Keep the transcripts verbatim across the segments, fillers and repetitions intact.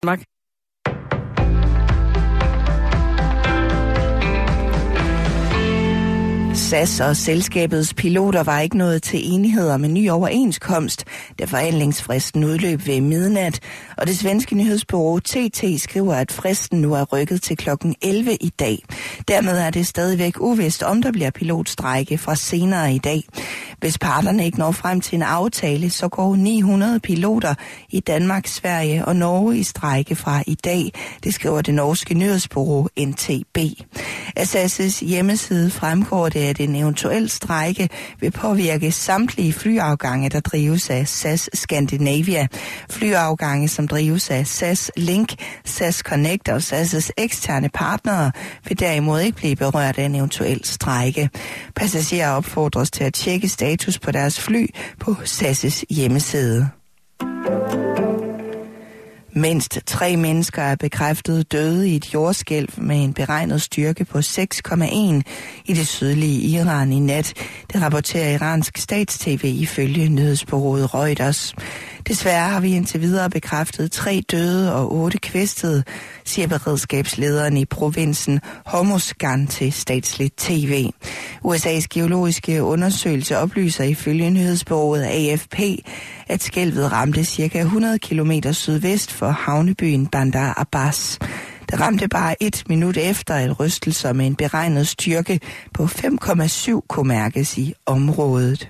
Mark. S A S og selskabets piloter var ikke nået til enighed om en ny overenskomst, da forhandlingsfristen udløb ved midnat, og det svenske nyhedsbureau T T skriver, at fristen nu er rykket til klokken elleve i dag. Dermed er det stadigvæk uvist, om der bliver pilotstrejke fra senere i dag. Hvis parterne ikke når frem til en aftale, så går ni hundrede piloter i Danmark, Sverige og Norge i strejke fra i dag. Det skriver det norske nyhedsbureau N T B. Af S A S's hjemmeside fremgår det, at en eventuel strejke vil påvirke samtlige flyafgange, der drives af S A S Scandinavia. Flyafgange, som drives af S A S Link, S A S Connect og S A S's eksterne partnere, vil derimod ikke blive berørt af en eventuel strejke. Passagerer opfordres til at tjekke status på deres fly på S A S's hjemmeside. Mindst tre mennesker er bekræftet døde i et jordskælv med en beregnet styrke på seks komma en i det sydlige Iran i nat. Det rapporterer iransk stats-tv ifølge nyhedsbureauet Reuters. Desværre har vi indtil videre bekræftet tre døde og otte kvæstede, siger beredskabslederen i provinsen Hormozgan til statsligt tv. U S A's geologiske undersøgelse oplyser ifølge nyhedsbureauet A F P, at skælvet ramte cirka hundrede kilometer sydvest for havnebyen Bandar Abbas. Det ramte bare et minut efter, at rystelser med en beregnet styrke på fem komma syv kunne mærkes i området.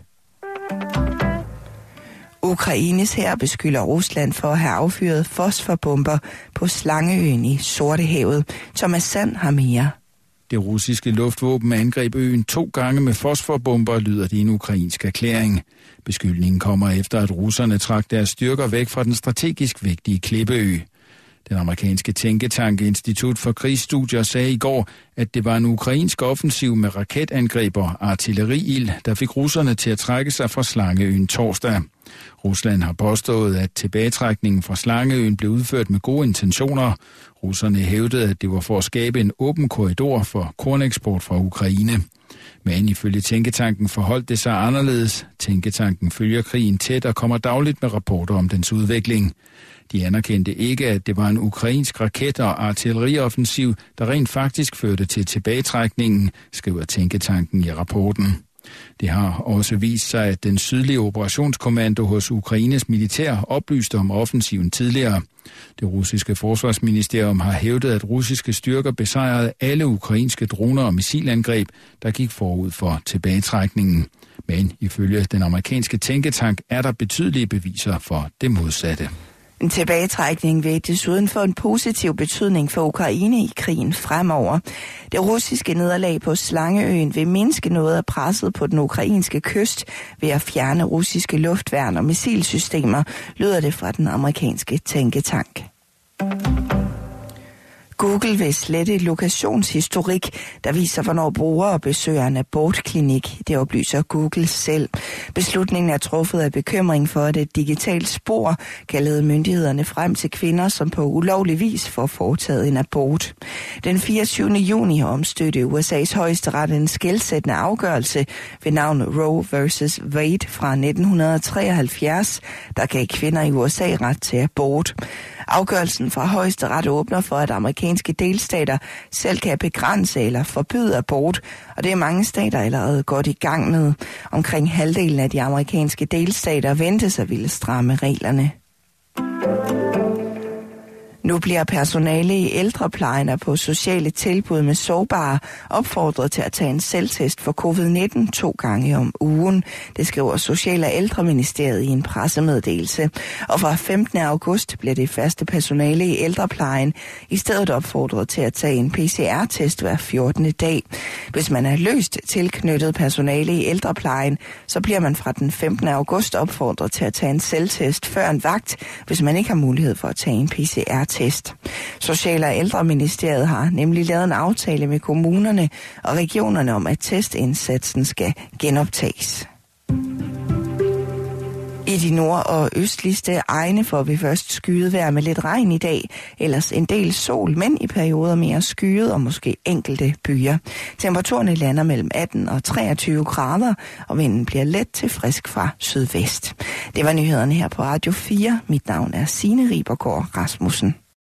Ukraines hær beskylder Rusland for at have affyret fosforbomber på Slangeøen i Sortehavet. Thomas Sand har mere. Det russiske luftvåben angreb øen to gange med fosforbomber, lyder det i en ukrainsk erklæring. Beskyldningen kommer efter, at russerne trak deres styrker væk fra den strategisk vigtige Klippeø. Den amerikanske tænketank Institut for Krigsstudier sagde i går, at det var en ukrainsk offensiv med raketangreb og artilleriild, der fik russerne til at trække sig fra Slangeøen torsdag. Rusland har påstået, at tilbagetrækningen fra Slangeøen blev udført med gode intentioner. Russerne hævdede, at det var for at skabe en åben korridor for korneksport fra Ukraine. Men ifølge tænketanken forholdt det sig anderledes. Tænketanken følger krigen tæt og kommer dagligt med rapporter om dens udvikling. De anerkendte ikke, at det var en ukrainsk raket- og artillerioffensiv, der rent faktisk førte til tilbagetrækningen, skriver tænketanken i rapporten. Det har også vist sig, at den sydlige operationskommando hos Ukraines militær oplyste om offensiven tidligere. Det russiske forsvarsministerium har hævdet, at russiske styrker besejrede alle ukrainske droner og missilangreb, der gik forud for tilbagetrækningen. Men ifølge den amerikanske tænketank er der betydelige beviser for det modsatte. En tilbagetrækning vil desuden få en positiv betydning for Ukraine i krigen fremover. Det russiske nederlag på Slangeøen vil mindske noget af presset på den ukrainske kyst ved at fjerne russiske luftværn og missilsystemer, lyder det fra den amerikanske tænketank. Google vil slette lokationshistorik, der viser, hvornår brugere besøger en abortklinik. Det oplyser Google selv. Beslutningen er truffet af bekymring for, at et digitalt spor kan lede myndighederne frem til kvinder, som på ulovlig vis får foretaget en abort. Den fireogtyvende juni omstødte U S A's højesteret en skelsættende afgørelse ved navn Roe versus Wade fra nitten treoghalvfjerds, der gav kvinder i U S A ret til abort. Afgørelsen fra højesteret åbner for, at amerikanske delstater selv kan begrænse eller forbyde abort, og det er mange stater allerede godt i gang med. Omkring halvdelen af de amerikanske delstater ventes at ville stramme reglerne. Nu bliver personale i ældreplejen og på sociale tilbud med sårbare opfordret til at tage en selvtest for covid nitten to gange om ugen. Det skriver Social- og Ældreministeriet i en pressemeddelelse. Og fra femtende august bliver det faste personale i ældreplejen i stedet opfordret til at tage en P C R-test hver fjortende dag. Hvis man er løst tilknyttet personale i ældreplejen, så bliver man fra den femtende august opfordret til at tage en selvtest før en vagt, hvis man ikke har mulighed for at tage en P C R-test. Social- og Ældreministeriet har nemlig lavet en aftale med kommunerne og regionerne om, at testindsatsen skal genoptages. I de nord- og østligste egne får vi først skyet vejr med lidt regn i dag, ellers en del sol, men i perioder mere skyet og måske enkelte byer. Temperaturerne lander mellem atten og treogtyve grader, og vinden bliver let til frisk fra sydvest. Det var nyhederne her på Radio fire. Mit navn er Signe Ribergaard Rasmussen.